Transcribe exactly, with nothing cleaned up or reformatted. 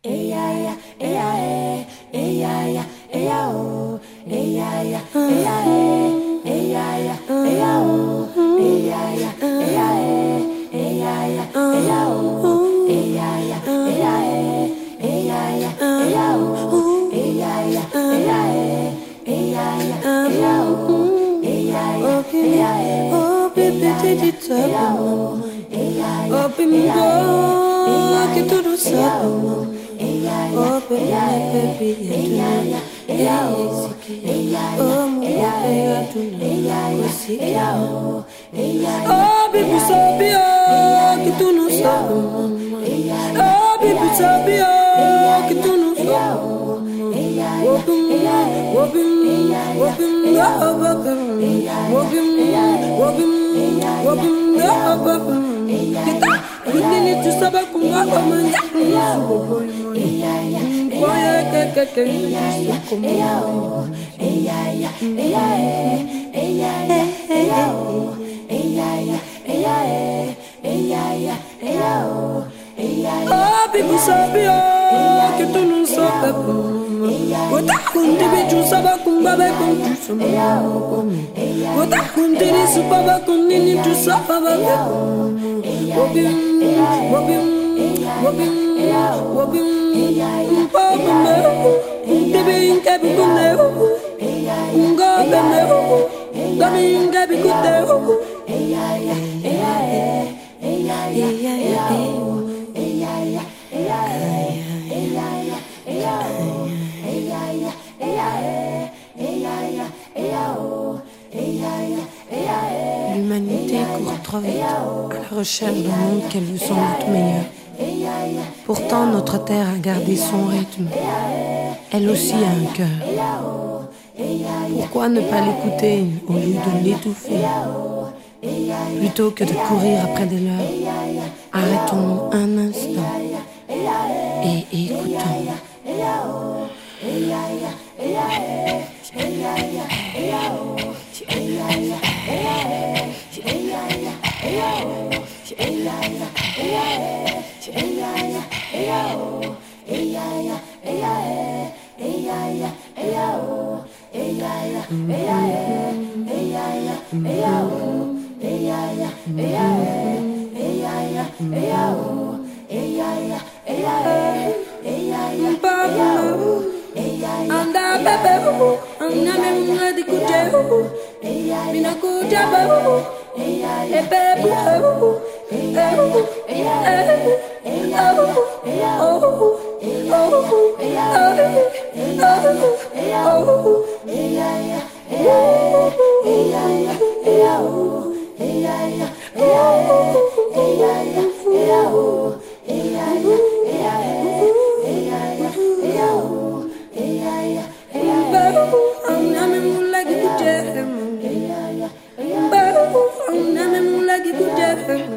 L'humanité court trop vite à la recherche d'un monde qu'elle veut sans doute meilleur. Pourtant, notre terre a gardé son rythme. Elle aussi a un cœur. Pourquoi ne pas l'écouter au lieu de l'étouffer? Plutôt que de courir après des leurs, arrêtons-nous un instant et écoutons. Lagi ku